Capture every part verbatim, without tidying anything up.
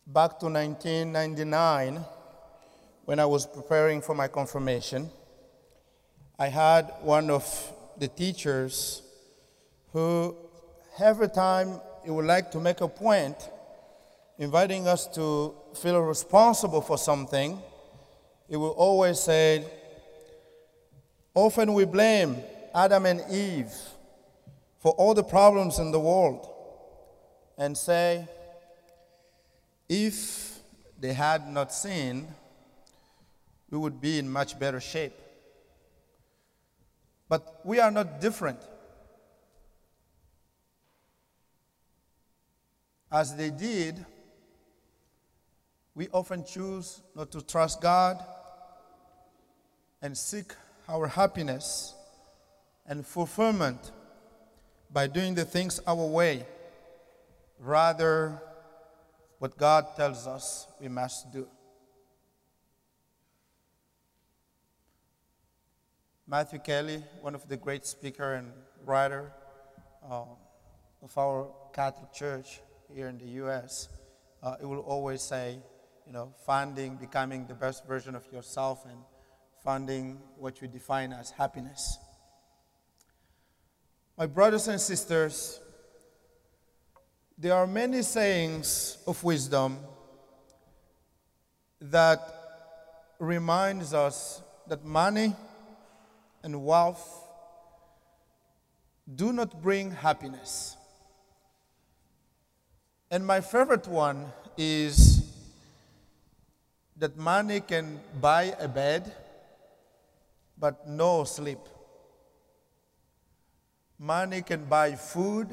back to nineteen ninety-nine, when I was preparing for my confirmation, I had one of the teachers who, every time he would like to make a point, inviting us to feel responsible for something, he will always say, often we blame Adam and Eve for all the problems in the world, and say, if they had not sinned, we would be in much better shape. But we are not different. As they did, we often choose not to trust God and seek our happiness and fulfillment by doing the things our way, rather what God tells us we must do. Matthew Kelly, one of the great speaker and writer uh, of our Catholic Church here in the U S, uh, he will always say, you know, finding, becoming the best version of yourself and finding what you define as happiness. My brothers and sisters, there are many sayings of wisdom that reminds us that money and wealth do not bring happiness. And my favorite one is that money can buy a bed, but no sleep. Money can buy food,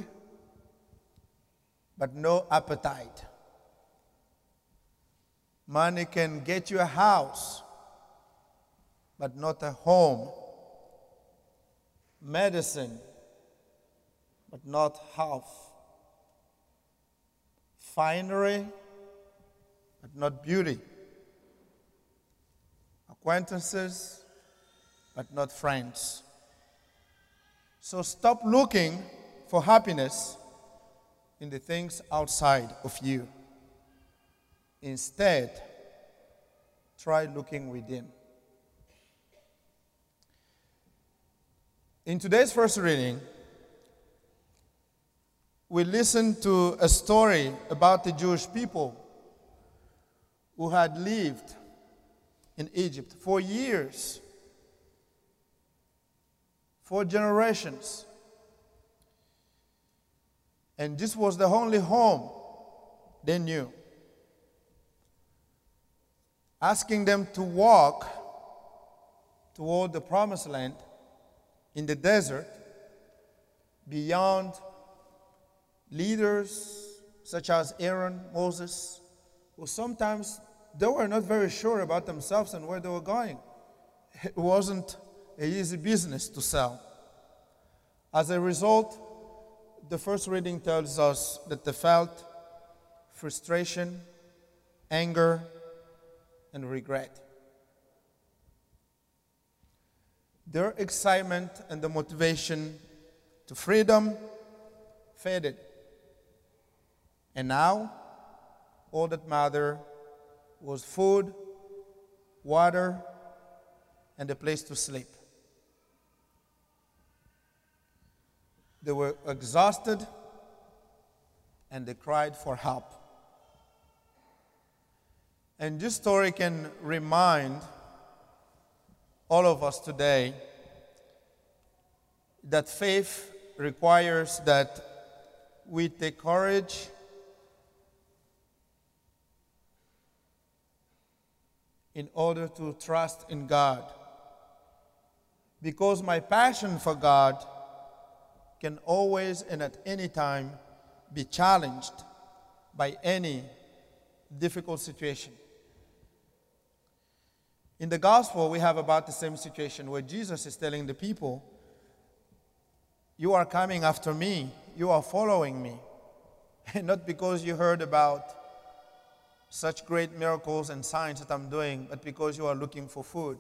but no appetite. Money can get you a house, but not a home. Medicine, but not health. Finery, but not beauty. Acquaintances, but not friends. So stop looking for happiness in the things outside of you. Instead, try looking within. In today's first reading, we listen to a story about the Jewish people who had lived in Egypt for years, for generations. And this was the only home they knew. Asking them to walk toward the promised land in the desert, beyond leaders such as Aaron, Moses, who sometimes they were not very sure about themselves and where they were going. It wasn't an easy business to sell. As a result, the first reading tells us that they felt frustration, anger, and regret. Their excitement and the motivation to freedom faded. And now, all that mattered was food, water, and a place to sleep. They were exhausted, and they cried for help. And this story can remind all of us today that faith requires that we take courage in order to trust in God. Because my passion for God can always and at any time be challenged by any difficult situation. In the gospel, we have about the same situation where Jesus is telling the people, you are coming after me, you are following me. And not because you heard about such great miracles and signs that I'm doing, but because you are looking for food.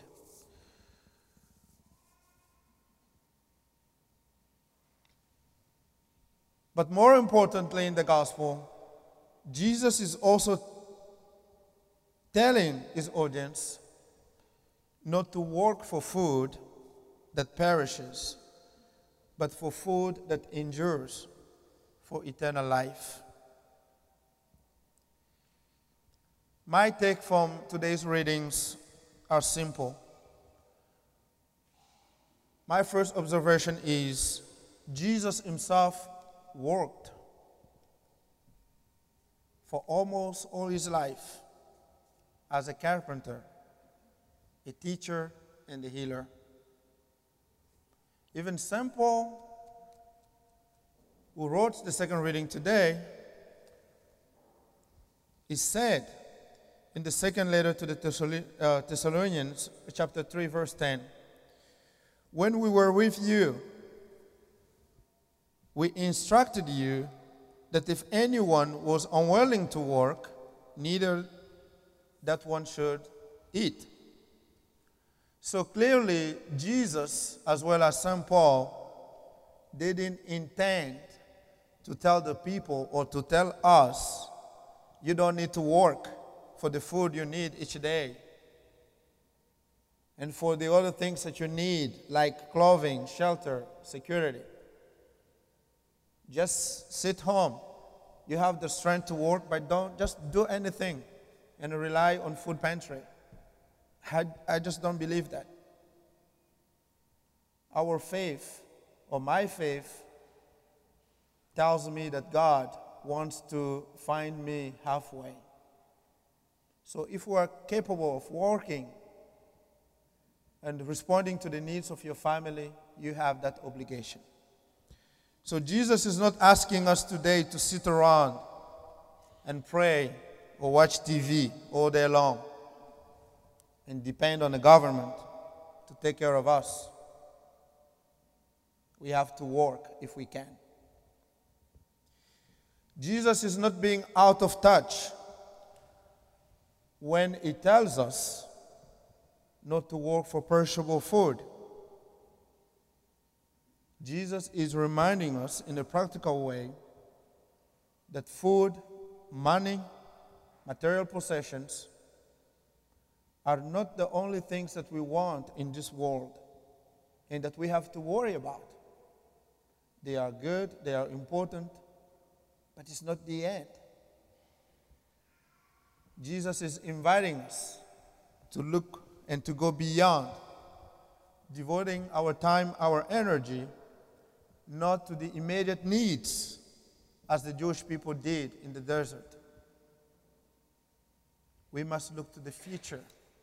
But more importantly in the gospel, Jesus is also telling his audience not to work for food that perishes, but for food that endures for eternal life. My take from today's readings are simple. My first observation is Jesus himself worked for almost all his life as a carpenter, a teacher, and a healer. Even Saint Paul, who wrote the second reading today, he said in the second letter to the Thessalonians, chapter three, verse ten, when we were with you, we instructed you that if anyone was unwilling to work, neither that one should eat. So clearly, Jesus, as well as Saint Paul, didn't intend to tell the people or to tell us, you don't need to work for the food you need each day and for the other things that you need, like clothing, shelter, security. Just sit home. You have the strength to work, but don't just do anything and rely on food pantry. I, I just don't believe that. Our faith, or my faith, tells me that God wants to find me halfway. So if we are capable of working and responding to the needs of your family, you have that obligation. So Jesus is not asking us today to sit around and pray or watch T V all day long and depend on the government to take care of us. We have to work if we can. Jesus is not being out of touch when he tells us not to work for perishable food. Jesus is reminding us in a practical way that food, money, material possessions are not the only things that we want in this world and that we have to worry about. They are good, they are important, but it's not the end. Jesus is inviting us to look and to go beyond, devoting our time, our energy, not to the immediate needs as the Jewish people did in the desert. We must look to the future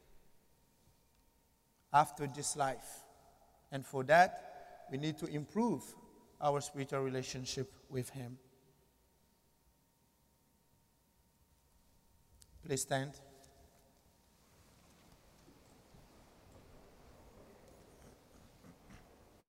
after this life. And for that, we need to improve our spiritual relationship with him. Please stand.